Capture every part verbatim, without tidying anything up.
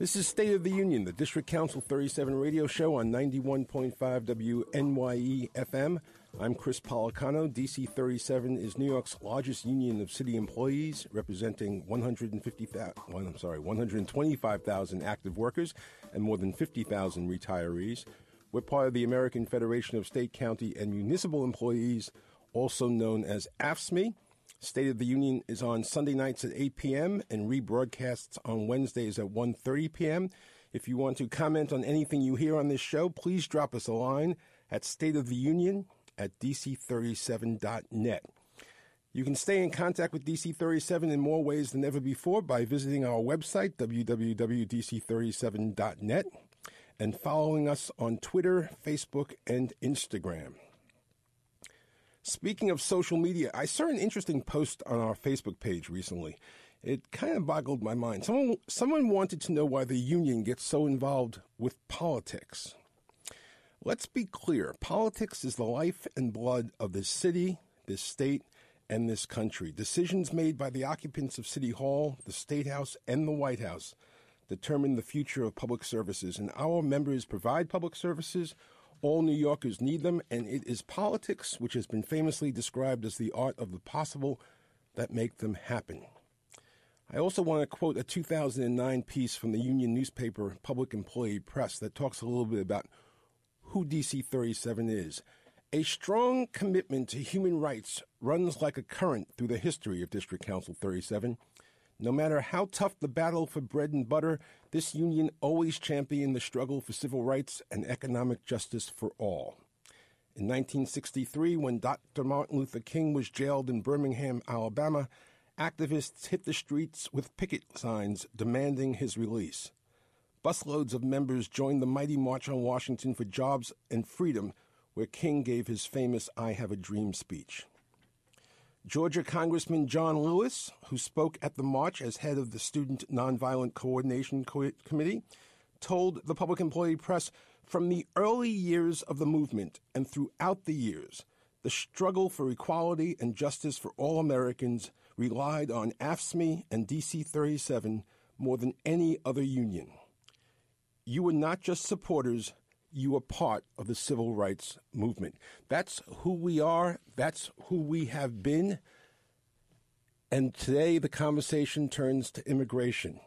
This is State of the Union, the District Council thirty-seven radio show on ninety-one point five W N Y E F M. I'm Chris Policano. D C thirty-seven is New York's largest union of city employees, representing one hundred fifty thousand, well, I'm sorry, one hundred twenty-five thousand active workers and more than fifty thousand retirees. We're part of the American Federation of State, County, and Municipal Employees, also known as A F S M E. State of the Union is on Sunday nights at eight p.m. and rebroadcasts on Wednesdays at one thirty p.m. If you want to comment on anything you hear on this show, please drop us a line at stateoftheunion at d c thirty-seven dot net. You can stay in contact with D C thirty-seven in more ways than ever before by visiting our website, w w w dot d c thirty-seven dot net, and following us on Twitter, Facebook, and Instagram. Speaking of social media, I saw an interesting post on our Facebook page recently. It kind of boggled my mind. Someone, someone wanted to know why the union gets so involved with politics. Let's be clear. Politics is the life and blood of this city, this state, and this country. Decisions made by the occupants of City Hall, the State House, and the White House determine the future of public services, and our members provide public services. All New Yorkers need them, and it is politics, which has been famously described as the art of the possible, that make them happen. I also want to quote a two thousand nine piece from the union newspaper Public Employee Press that talks a little bit about who D C thirty-seven is. A strong commitment to human rights runs like a current through the history of District Council thirty-seven. No matter how tough the battle for bread and butter, this union always championed the struggle for civil rights and economic justice for all. In nineteen sixty-three, when Doctor Martin Luther King was jailed in Birmingham, Alabama, activists hit the streets with picket signs demanding his release. Busloads of members joined the mighty March on Washington for Jobs and Freedom, where King gave his famous I Have a Dream speech. Georgia Congressman John Lewis, who spoke at the march as head of the Student Nonviolent Coordination Co- Committee, told the Public Employee Press, from the early years of the movement and throughout the years, the struggle for equality and justice for all Americans relied on A F S M E and D C thirty-seven more than any other union. You were not just supporters, you are part of the civil rights movement. That's who we are. That's who we have been. And today the conversation turns to immigration.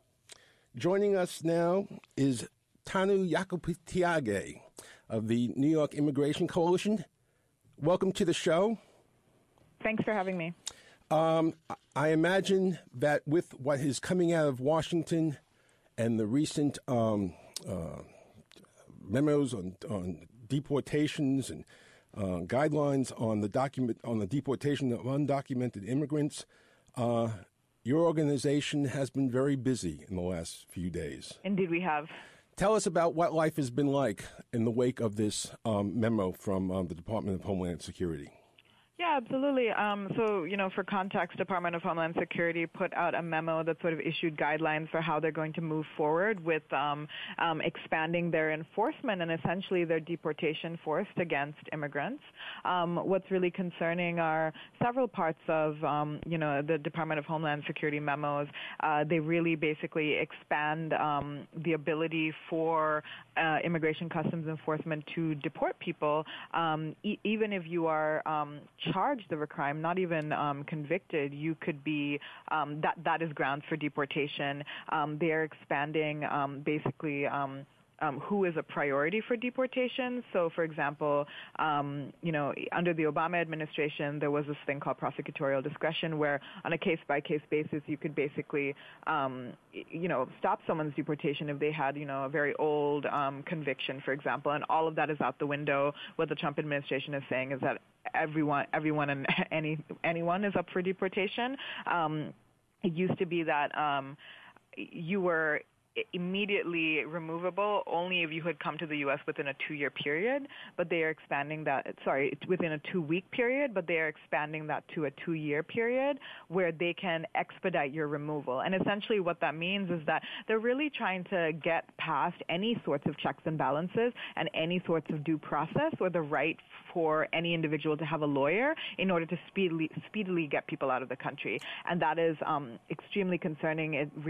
Joining us now is Tanu Yakupitiage of the New York Immigration Coalition. Welcome to the show. Thanks for having me. Um, I imagine that with what is coming out of Washington and the recent um, uh, memos on, on deportations and uh, guidelines on the document on the deportation of undocumented immigrants. Uh, your organization has been very busy in the last few days. Indeed, we have. Tell us about what life has been like in the wake of this um, memo from um, the Department of Homeland Security. Yeah, absolutely. Um, so, you know, for context, Department of Homeland Security put out a memo that sort of issued guidelines for how they're going to move forward with um, um, expanding their enforcement and essentially their deportation force against immigrants. Um, what's really concerning are several parts of, um, you know, the Department of Homeland Security memos. Uh, they really basically expand um, the ability for uh, Immigration Customs Enforcement to deport people, um, e- even if you are um, charged of a crime, not even um, convicted, you could be, um, that, that is grounds for deportation. Um, they are expanding um, basically um, um, who is a priority for deportation. So, for example, um, you know, under the Obama administration, there was this thing called prosecutorial discretion where on a case-by-case basis, you could basically, um, you know, stop someone's deportation if they had, you know, a very old um, conviction, for example. And all of that is out the window. What the Trump administration is saying is that everyone, everyone and any, anyone is up for deportation. Um, it used to be that um, you were immediately removable only if you had come to the U S within a two-year period, but they are expanding that, sorry, it's within a two-week period, but they are expanding that to a two-year period where they can expedite your removal. And essentially what that means is that they're really trying to get past any sorts of checks and balances and any sorts of due process or the right for any individual to have a lawyer in order to speedily, speedily get people out of the country. And that is um, extremely concerning. It really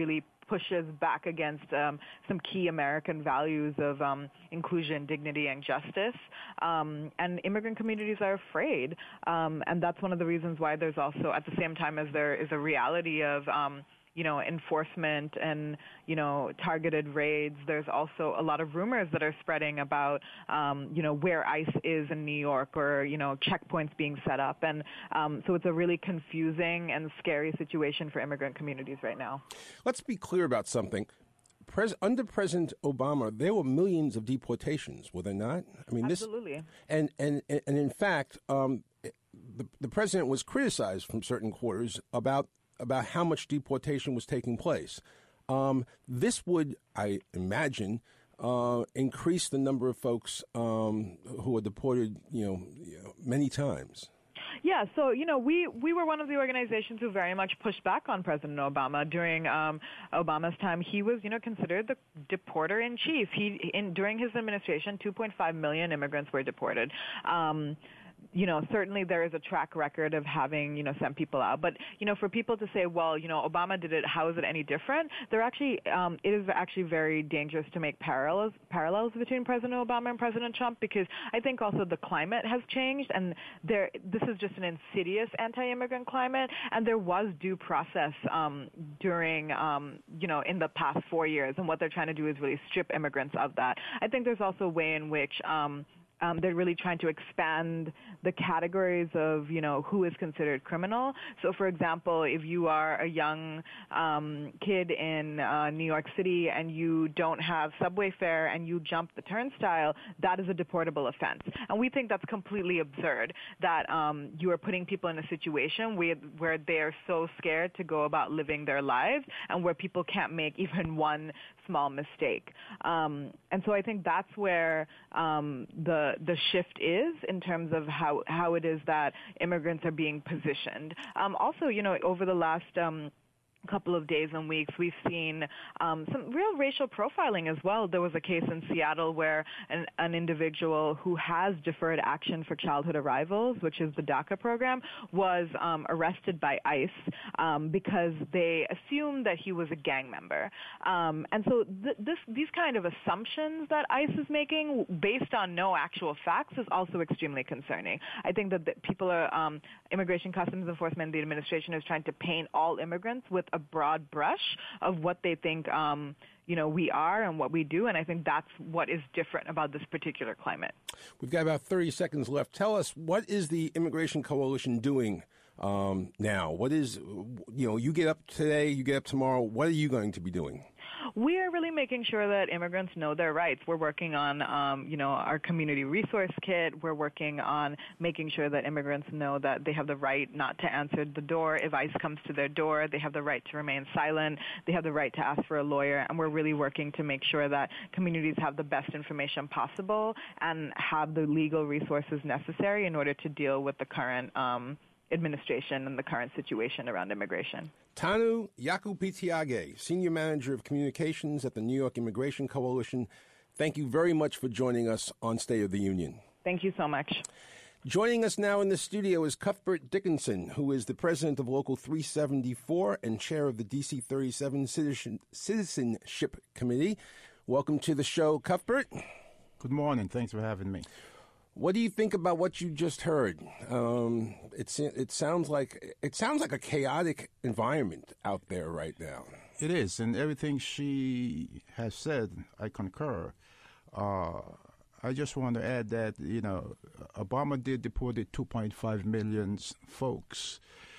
pushes back against um, some key American values of um, inclusion, dignity, and justice. Um, and immigrant communities are afraid. Um, and that's one of the reasons why there's also, at the same time as there is a reality of um, you know, enforcement and, you know, targeted raids, there's also a lot of rumors that are spreading about, um, you know, where ICE is in New York or, you know, checkpoints being set up. And um, so it's a really confusing and scary situation for immigrant communities right now. Let's be clear about something. Pres- under President Obama, there were millions of deportations, were there not? I mean, Absolutely. This, and, and, and in fact, um, the, the president was criticized from certain quarters about about how much deportation was taking place. Um, this would, I imagine, uh, increase the number of folks um, who are deported, you know, many times. Yeah, so, you know, we, we were one of the organizations who very much pushed back on President Obama. During um, Obama's time, he was, you know, considered the deporter-in-chief. He, in, during his administration, two point five million immigrants were deported. Um You know, certainly there is a track record of having, you know, sent people out. But, you know, for people to say, well, you know, Obama did it, how is it any different? There actually, um, it is actually very dangerous to make parallels parallels between President Obama and President Trump, because I think also the climate has changed, and there, this is just an insidious anti-immigrant climate, and there was due process um, during, um, you know, in the past four years, and what they're trying to do is really strip immigrants of that. I think there's also a way in which um, Um, they're really trying to expand the categories of, you know, who is considered criminal. So, for example, if you are a young um, kid in uh, New York City and you don't have subway fare and you jump the turnstile, that is a deportable offense. And we think that's completely absurd, that um, you are putting people in a situation where, where they are so scared to go about living their lives and where people can't make even one small mistake. Um, and so I think that's where um, the the shift is in terms of how, how it is that immigrants are being positioned. Um, also, you know, over the last um, couple of days and weeks, we've seen um, some real racial profiling as well. There was a case in Seattle where an, an individual who has deferred action for childhood arrivals, which is the DACA program, was um, arrested by ICE um, because they assumed that he was a gang member. Um, and so th- this, these kind of assumptions that ICE is making based on no actual facts is also extremely concerning. I think that the people are, um, Immigration Customs Enforcement, the administration is trying to paint all immigrants with a broad brush of what they think, um, you know, we are and what we do, and I think that's what is different about this particular climate. We've got about thirty seconds left. Tell us, what is the Immigration Coalition doing um, now? What is, you know, you get up today, you get up tomorrow, what are you going to be doing? We are really making sure that immigrants know their rights. We're working on, um, you know, our community resource kit. We're working on making sure that immigrants know that they have the right not to answer the door. If ICE comes to their door, they have the right to remain silent. They have the right to ask for a lawyer. And we're really working to make sure that communities have the best information possible and have the legal resources necessary in order to deal with the current um administration and the current situation around immigration. Tanu Yakupitiage, Senior Manager of Communications at the New York Immigration Coalition, thank you very much for joining us on State of the Union. Thank you so much. Joining us now in the studio is Cuthbert Dickinson, who is the president of Local three seventy-four and chair of the D C thirty-seven Citizen- Citizenship Committee. Welcome to the show, Cuthbert. Good morning. Thanks for having me. What do you think about what you just heard? Um, it's it sounds like it sounds like a chaotic environment out there right now. It is, and everything she has said, I concur. Uh, I just want to add that, you know, Obama did deport two point five million folks.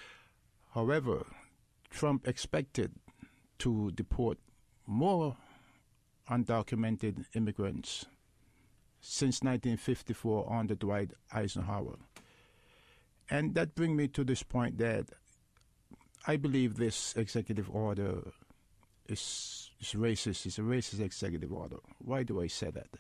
However, Trump expected to deport more undocumented immigrants since nineteen fifty-four under Dwight Eisenhower. And that brings me to this point that I believe this executive order is, is racist. It's a racist executive order. Why do I say that?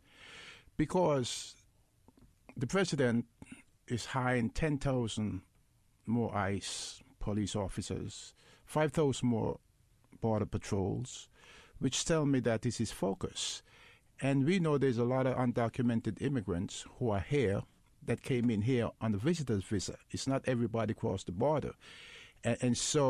Because the president is hiring ten thousand more ICE police officers, five thousand more border patrols, which tell me that this is focus. And we know there's a lot of undocumented immigrants who are here that came in here on the visitor's visa. It's not everybody crossed the border. And, and so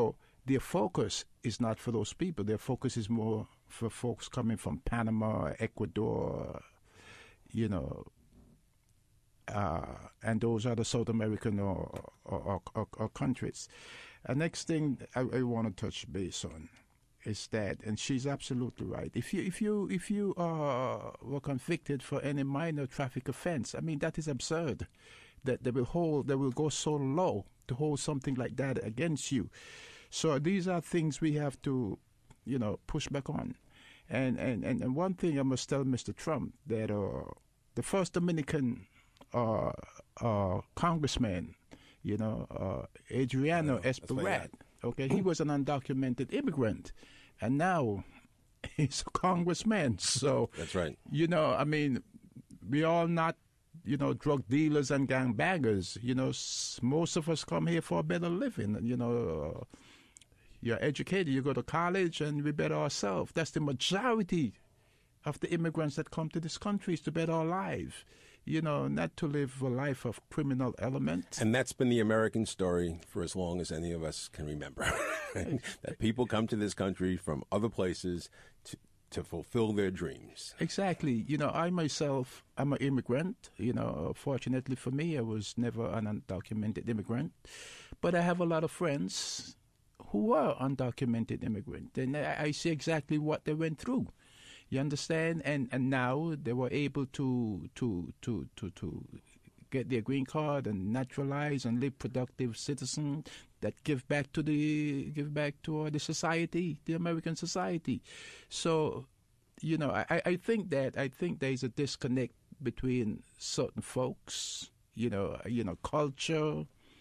their focus is not for those people. Their focus is more for folks coming from Panama, Ecuador, you know, uh, and those other South American or, or, or, or countries. And next thing I, I want to touch base on is that, and she's absolutely right. If you if you if you uh, were convicted for any minor traffic offense, I mean that is absurd. That they will hold, they will go so low to hold something like that against you. So these are things we have to, you know, push back on. And and, and, and one thing I must tell Mister Trump, that uh, the first Dominican uh, uh, congressman, you know, uh, Adriano oh, Espaillat, okay, he was an undocumented immigrant, and now he's a congressman. So that's right. You know, I mean, we all not, you know, drug dealers and gangbangers. You know, s- most of us come here for a better living. You know, uh, you're educated, you go to college, and we better ourselves. That's the majority of the immigrants that come to this country, is to better our lives. You know, not to live a life of criminal element. And that's been the American story for as long as any of us can remember. That people come to this country from other places to, to fulfill their dreams. Exactly. You know, I myself, I'm an immigrant. You know, fortunately for me, I was never an undocumented immigrant. But I have a lot of friends who were undocumented immigrants. And I, I see exactly what they went through. You understand? And and now they were able to to to to to get their green card and naturalize and live productive citizens that give back to the give back to uh, the society, the American society. So, you know, I, I think that I think there is a disconnect between certain folks, you know, you know, culture.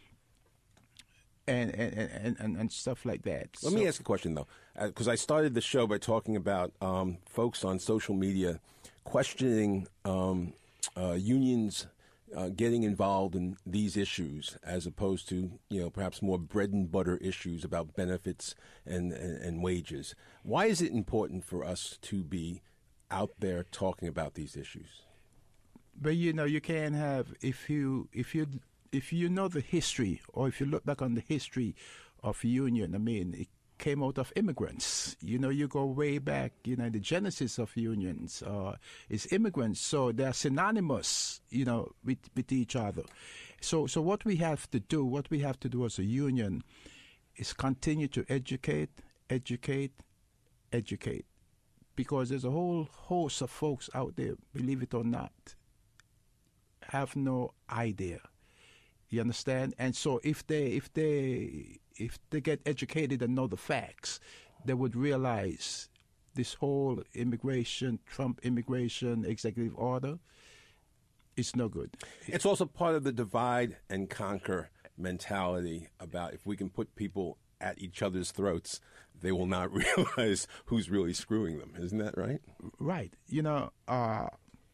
And and, and, and and stuff like that. Let so, me ask a question, though, because uh, I started the show by talking about um, folks on social media questioning um, uh, unions uh, getting involved in these issues, as opposed to, you know, perhaps more bread and butter issues about benefits and, and, and wages. Why is it important for us to be out there talking about these issues? But, you know, you can't have, if you if you If you know the history, or if you look back on the history of union, I mean, it came out of immigrants. You know, you go way back, you know, the genesis of unions uh, is immigrants. So they're synonymous, you know, with, with each other. So, so what we have to do, what we have to do as a union is continue to educate, educate, educate. Because there's a whole host of folks out there, believe it or not, have no idea. You understand? And so if they if they if they get educated and know the facts, they would realize this whole immigration, Trump immigration executive order, is no good. It's also part of the divide and conquer mentality about if we can put people at each other's throats, they will not realize who's really screwing them. Isn't that right? Right. You know, uh,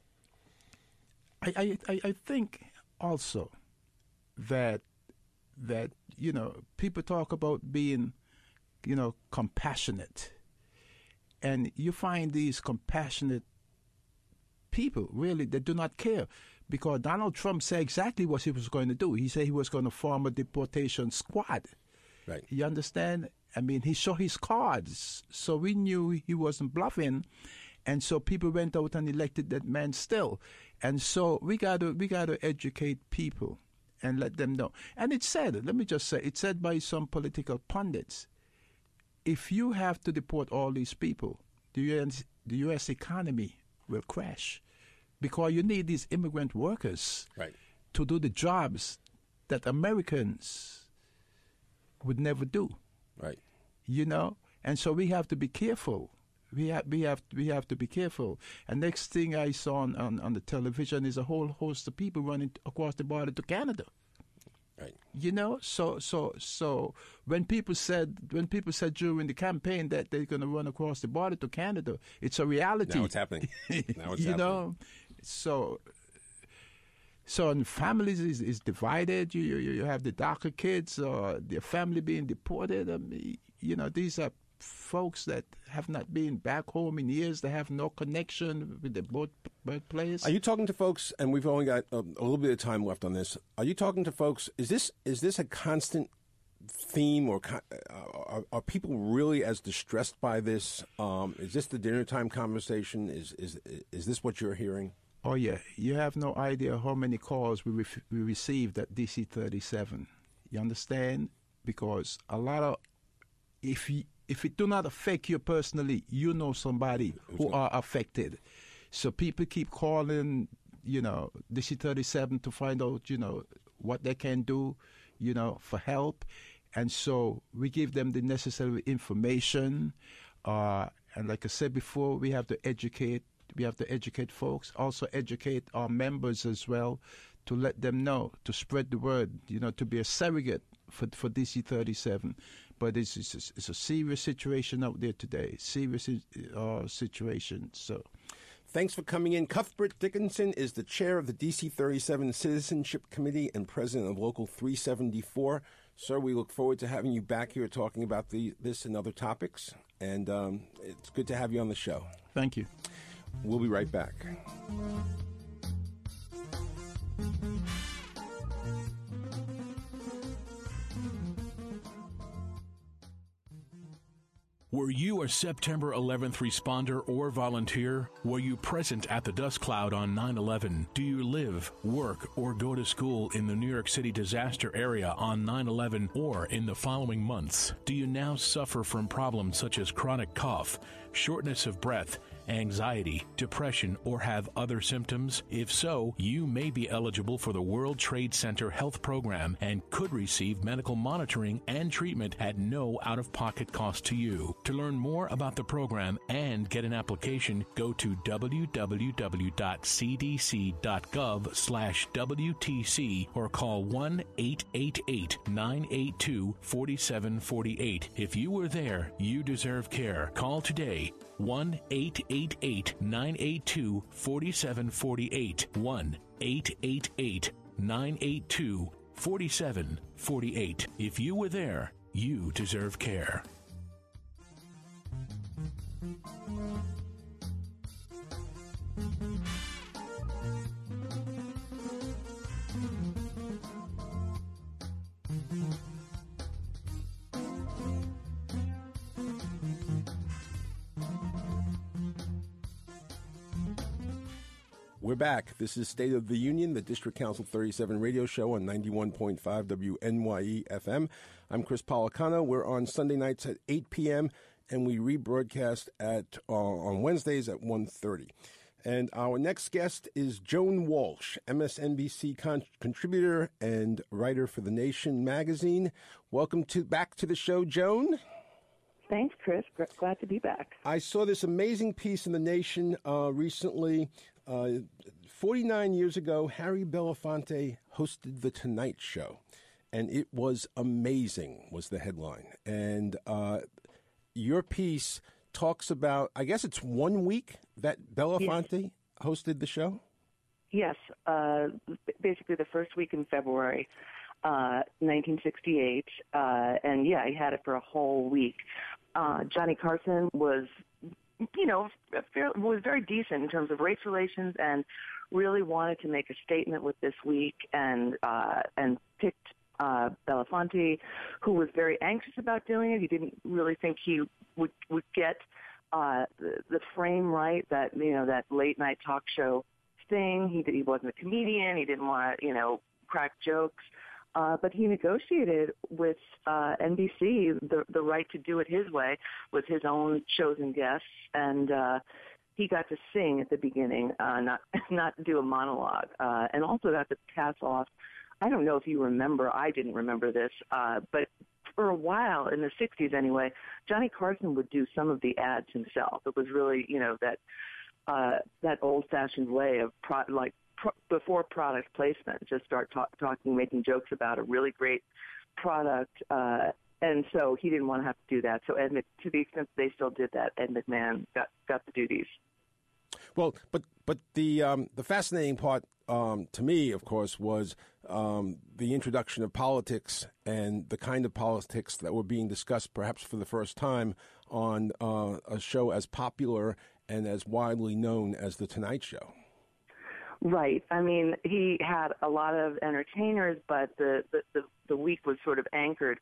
I, I I think also that that you know, people talk about being, you know, compassionate, and you find these compassionate people really that do not care, because Donald Trump said exactly what he was going to do. He said he was going to form a deportation squad. Right. You understand? I mean, he showed his cards, so we knew he wasn't bluffing. And so people went out and elected that man still. And so we got to we got to educate people and let them know. And it's said, let me just say, it's said by some political pundits, if you have to deport all these people, the U S, the U S economy will crash, because you need these immigrant workers right. to do the jobs that Americans would never do. Right. You know? And so we have to be careful. We have, we have, we have to be careful. And next thing I saw on, on, on the television is a whole host of people running across the border to Canada. Right. You know, so so so when people said when people said during the campaign that they're going to run across the border to Canada, it's a reality. Now it's happening. Now it's you happening. know, so so and families is, is divided. You, you you have the DACA kids or their family being deported. I mean, you know, these are folks that have not been back home in years. They have no connection with their birth, birthplace. Are you talking to folks, and we've only got a, a little bit of time left on this, are you talking to folks, is this is this a constant theme, or uh, are, are people really as distressed by this? Um, is this the dinner time conversation? Is is is this what you're hearing? Oh yeah, you have no idea how many calls we re- we received at D C thirty-seven. You understand? Because a lot of if you, if it do not affect you personally, you know somebody who are affected. So people keep calling, you know, D C thirty-seven to find out, you know, what they can do, you know, for help. And so we give them the necessary information. Uh, and like I said before, we have to educate. We have to educate folks, also educate our members as well, to let them know, to spread the word, you know, to be a surrogate for for D C thirty-seven. But it's, it's, it's a serious situation out there today, serious uh, situation. So, thanks for coming in. Cuthbert Dickinson is the chair of the D C thirty-seven Citizenship Committee and president of Local three seventy-four. Sir, we look forward to having you back here talking about the, this and other topics. And um, it's good to have you on the show. Thank you. We'll be right back. Were you a September eleventh responder or volunteer? Were you present at the dust cloud on nine eleven? Do you live, work, or go to school in the New York City disaster area on nine eleven or in the following months? Do you now suffer from problems such as chronic cough, shortness of breath, anxiety, depression, or have other symptoms? If so, you may be eligible for the World Trade Center Health Program and could receive medical monitoring and treatment at no out-of-pocket cost to you. To learn more about the program and get an application, go to w w w dot c d c dot gov slash w t c or call one eight eight eight, nine eight two, four seven four eight. If you were there, you deserve care. Call today. one eight eight eight, nine eight two, four seven four eight. one eight eight eight, nine eight two, four seven four eight. If you were there, you deserve care. We're back. This is State of the Union, the District Council thirty-seven radio show on ninety-one point five W N Y E F M. I'm Chris Policano. We're on Sunday nights at eight p.m., and we rebroadcast at uh, on Wednesdays at one thirty. And our next guest is Joan Walsh, M S N B C con- contributor and writer for The Nation magazine. Welcome to back to the show, Joan. Thanks, Chris. Glad to be back. I saw this amazing piece in The Nation uh, recently. Uh, forty-nine years ago, Harry Belafonte hosted The Tonight Show, and it was amazing, was the headline. And uh, your piece talks about, I guess it's one week that Belafonte yes. hosted the show? Yes, uh, basically the first week in February, uh, nineteen sixty-eight, uh, and yeah, he had it for a whole week. Uh, Johnny Carson was, you know, was very decent in terms of race relations and really wanted to make a statement with this week and uh, and picked uh, Belafonte, who was very anxious about doing it. He didn't really think he would would get uh, the, the frame right, that, you know, that late night talk show thing. He he wasn't a comedian. He didn't want to, you know, crack jokes. Uh, but he negotiated with uh, N B C the, the right to do it his way with his own chosen guests, and uh, he got to sing at the beginning, uh, not not do a monologue, uh, and also got to pass off. I don't know if you remember, I didn't remember this, uh, but for a while, in the sixties anyway, Johnny Carson would do some of the ads himself. It was really, you know, that uh, that old-fashioned way of pro- like, before product placement, just start talk, talking, making jokes about a really great product. Uh, and so he didn't want to have to do that. So Ed, to the extent they still did that, Ed McMahon got, got the duties. Well, but but the um, the fascinating part um, to me, of course, was um, the introduction of politics and the kind of politics that were being discussed, perhaps for the first time, on uh, a show as popular and as widely known as The Tonight Show. Right. I mean, he had a lot of entertainers, but the, the, the, the week was sort of anchored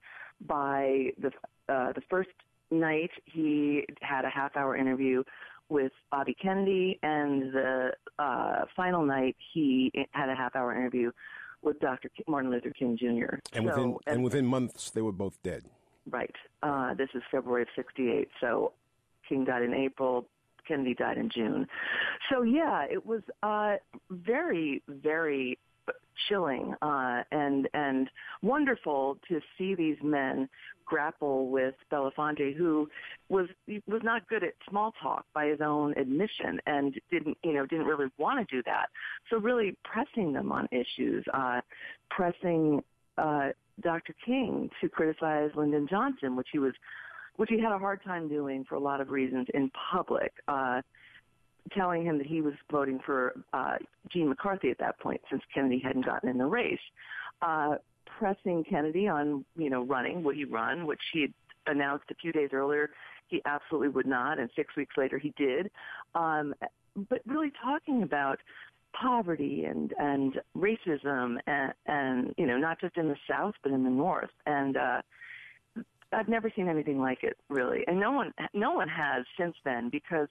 by the uh, the first night he had a half-hour interview with Bobby Kennedy, and the uh, final night he had a half-hour interview with Doctor Martin Luther King Junior And so, within and, and within months, they were both dead. Right. Uh, this is February of sixty-eight, so King died in April, Kennedy died in June. So, yeah, it was uh, very, very chilling uh, and and wonderful to see these men grapple with Belafonte, who was was not good at small talk by his own admission, and didn't you know didn't really want to do that. So really pressing them on issues, uh, pressing uh, Doctor King to criticize Lyndon Johnson, which he was which he had a hard time doing for a lot of reasons in public. Uh, telling him that he was voting for uh, Gene McCarthy at that point, since Kennedy hadn't gotten in the race. Uh, pressing Kennedy on, you know, running, would he run, which he had announced a few days earlier he absolutely would not, and six weeks later he did. Um, but really talking about poverty and, and racism and, and, you know, not just in the South, but in the North. And uh, I've never seen anything like it, really. And no one, no one has since then, because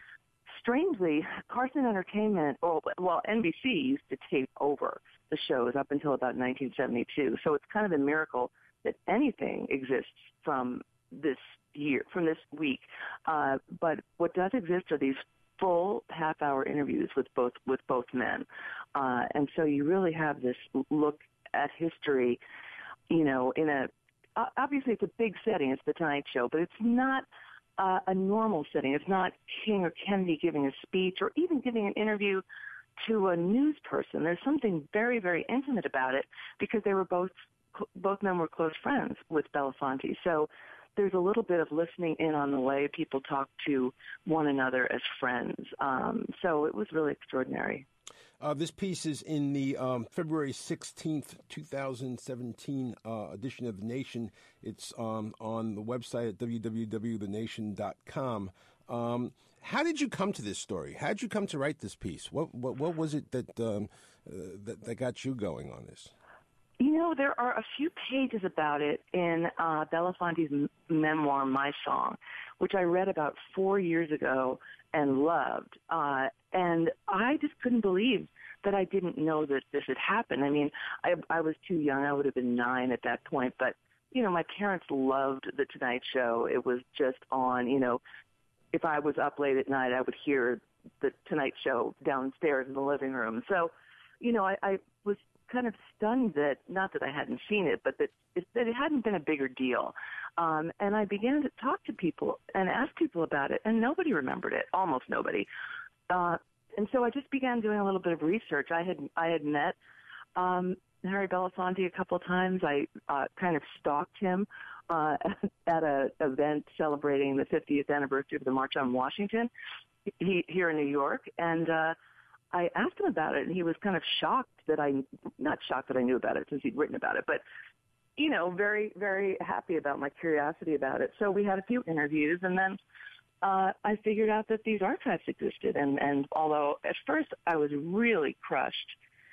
strangely, Carson Entertainment, or, well, N B C used to tape over the shows up until about nineteen seventy-two. So it's kind of a miracle that anything exists from this year, from this week. Uh, but what does exist are these full half-hour interviews with both with both men, uh, and so you really have this look at history. You know, in a obviously it's a big setting. It's the Tonight Show, but it's not Uh, a normal setting. It's not King or Kennedy giving a speech or even giving an interview to a news person. There's something very, very intimate about it, because they were both, both men were close friends with Belafonte. So there's a little bit of listening in on the way people talk to one another as friends. Um, so it was really extraordinary. Uh, this piece is in the um, February sixteenth, twenty seventeen uh, edition of The Nation. It's um, on the website at w w w dot the nation dot com. Um, how did you come to this story? How did you come to write this piece? What what, what was it that, um, uh, that that got you going on this? You know, there are a few pages about it in uh, Belafonte's m- memoir, My Song, which I read about four years ago and loved. Uh, and I just couldn't believe that I didn't know that this had happened. I mean, I, I was too young. I would have been nine at that point. But, you know, my parents loved The Tonight Show. It was just on, you know, if I was up late at night, I would hear The Tonight Show downstairs in the living room. So, you know, I, I was kind of stunned that, not that I hadn't seen it, but that it, that it hadn't been a bigger deal. Um, and I began to talk to people and ask people about it, and nobody remembered it, almost nobody. Uh, and so I just began doing a little bit of research. I had I had met um, Harry Belafonte a couple of times. I uh, kind of stalked him uh, at an event celebrating the fiftieth anniversary of the March on Washington he, here in New York, and uh, I asked him about it, and he was kind of shocked that I, not shocked that I knew about it since he'd written about it, but, you know, very, very happy about my curiosity about it. So we had a few interviews, and then uh, I figured out that these archives existed. And, and although at first I was really crushed,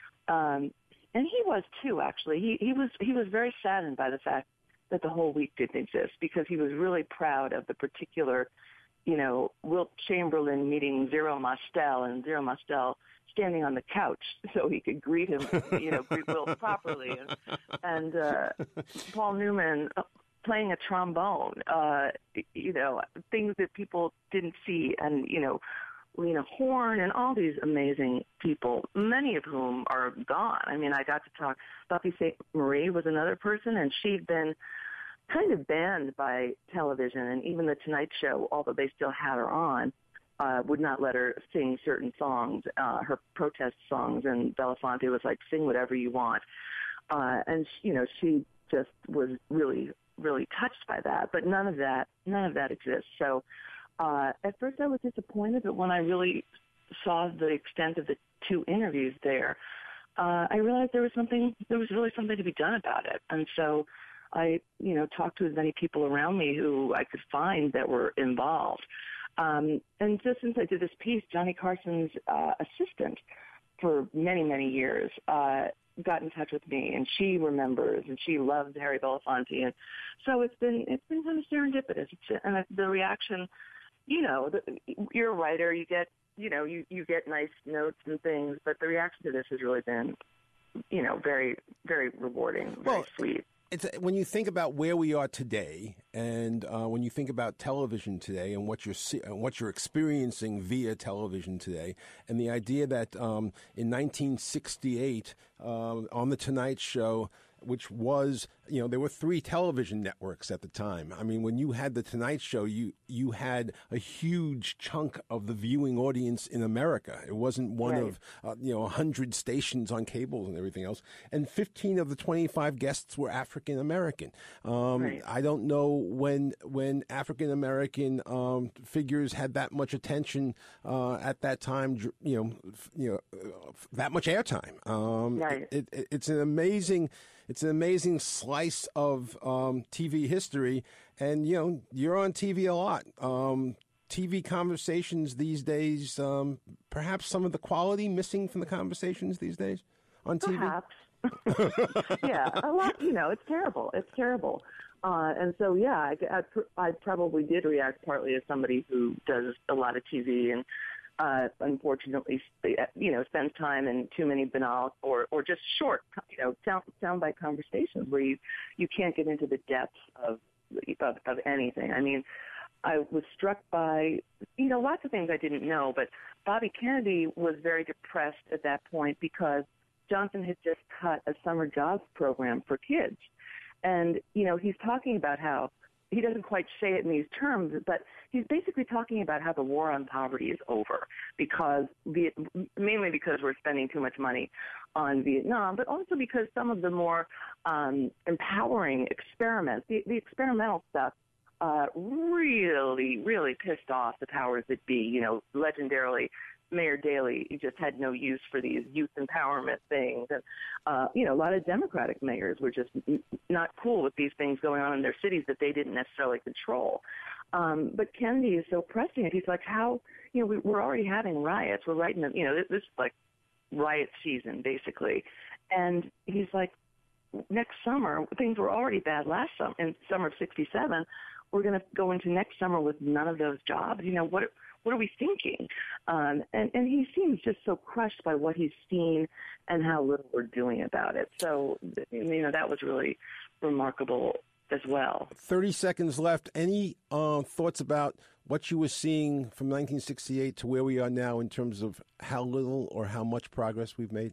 um, and he was too, actually, he, he was he was very saddened by the fact that the whole week didn't exist, because he was really proud of the particular, you know, Wilt Chamberlain meeting Zero Mostel, and Zero Mostel standing on the couch so he could greet him, you know, greet Wilt properly, and, and uh, Paul Newman playing a trombone, uh, you know, things that people didn't see, and, you know, Lena Horne and all these amazing people, many of whom are gone. I mean, I got to talk, Buffy Sainte Marie was another person, and she'd been kind of banned by television, and even The Tonight Show, although they still had her on, uh, would not let her sing certain songs, uh, her protest songs, and Belafonte was like, sing whatever you want. Uh, and, you know, she just was really, really touched by that, but none of that, none of that exists. So uh, at first I was disappointed, but when I really saw the extent of the two interviews there, uh, I realized there was something, there was really something to be done about it. And so I, you know, talked to as many people around me who I could find that were involved. Um, and just since I did this piece, Johnny Carson's uh, assistant for many, many years, uh, got in touch with me, and she remembers, and she loves Harry Belafonte, and so it's been it's been kind of serendipitous. It's, and the reaction, you know, the, you're a writer, you get you know you, you get nice notes and things, but the reaction to this has really been, you know, very very rewarding, very well, sweet. It's when you think about where we are today, and uh, when you think about television today, and what you're see, uh, what you're experiencing via television today, and the idea that um, in nineteen sixty-eight uh, on the Tonight Show, which was, you know, there were three television networks at the time. I mean, when you had the Tonight Show, you you had a huge chunk of the viewing audience in America. It wasn't one right. of, uh, you know, one hundred stations on cable and everything else. And fifteen of the twenty-five guests were African American. Um, right. I don't know when when African American um, figures had that much attention uh, at that time, you know, you know, uh, that much airtime. Um, right. it, it, it's an amazing... It's an amazing slice of um, T V history, and, you know, you're on T V a lot. Um, T V conversations these days, um, perhaps some of the quality missing from the conversations these days on T V? Perhaps. yeah, a lot, you know, it's terrible. It's terrible. Uh, and so, yeah, I, I, I probably did react partly as somebody who does a lot of T V and Uh, unfortunately, you know, spends time in too many banal or, or just short, you know, sound, soundbite conversations where you, you can't get into the depths of, of of anything. I mean, I was struck by, you know, lots of things I didn't know, but Bobby Kennedy was very depressed at that point because Johnson had just cut a summer jobs program for kids. And, you know, he's talking about how, he doesn't quite say it in these terms, but he's basically talking about how the war on poverty is over because, Viet, mainly because we're spending too much money on Vietnam, but also because some of the more um, empowering experiments, the, the experimental stuff, uh, really, really pissed off the powers that be. You know, legendarily, Mayor Daley just had no use for these youth empowerment things. And, uh, you know, a lot of Democratic mayors were just n- not cool with these things going on in their cities that they didn't necessarily control. Um, but Kennedy is so pressing it. He's like, how, you know, we, we're already having riots. We're right in the, you know, this, this is like riot season, basically. And he's like, next summer, things were already bad last summer, in summer of sixty-seven. We're going to go into next summer with none of those jobs. You know, what what are we thinking? Um, and, and he seems just so crushed by what he's seen and how little we're doing about it. So, you know, that was really remarkable as well. thirty seconds left. Any uh, thoughts about what you were seeing from nineteen sixty-eight to where we are now in terms of how little or how much progress we've made?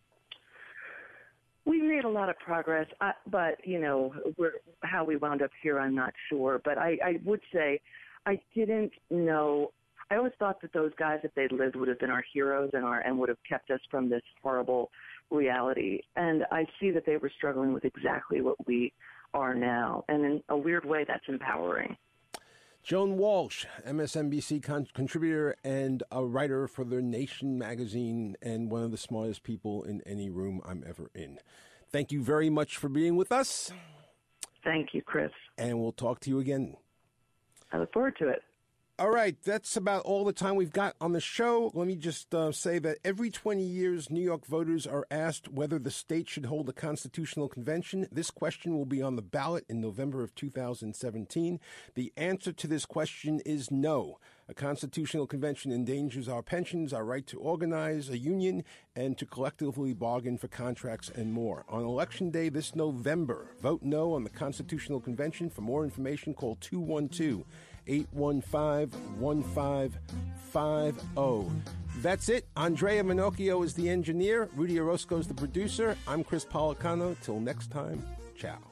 We've made a lot of progress, uh, but, you know, we're, how we wound up here, I'm not sure. But I, I would say I didn't know. I always thought that those guys, if they'd lived, would have been our heroes and, our, and would have kept us from this horrible reality. And I see that they were struggling with exactly what we are now. And in a weird way, that's empowering. Joan Walsh, M S N B C con- contributor and a writer for The Nation magazine, and one of the smartest people in any room I'm ever in. Thank you very much for being with us. Thank you, Chris. And we'll talk to you again. I look forward to it. All right, that's about all the time we've got on the show. Let me just uh, say that every twenty years, New York voters are asked whether the state should hold a constitutional convention. This question will be on the ballot in November of two thousand seventeen. The answer to this question is no. A constitutional convention endangers our pensions, our right to organize a union, and to collectively bargain for contracts and more. On Election Day this November, vote no on the Constitutional Convention. For more information, call two one two, eight one five, one five five zero. That's it. Andrea Minocchio is the engineer. Rudy Orozco is the producer. I'm Chris Policano. Till next time, ciao.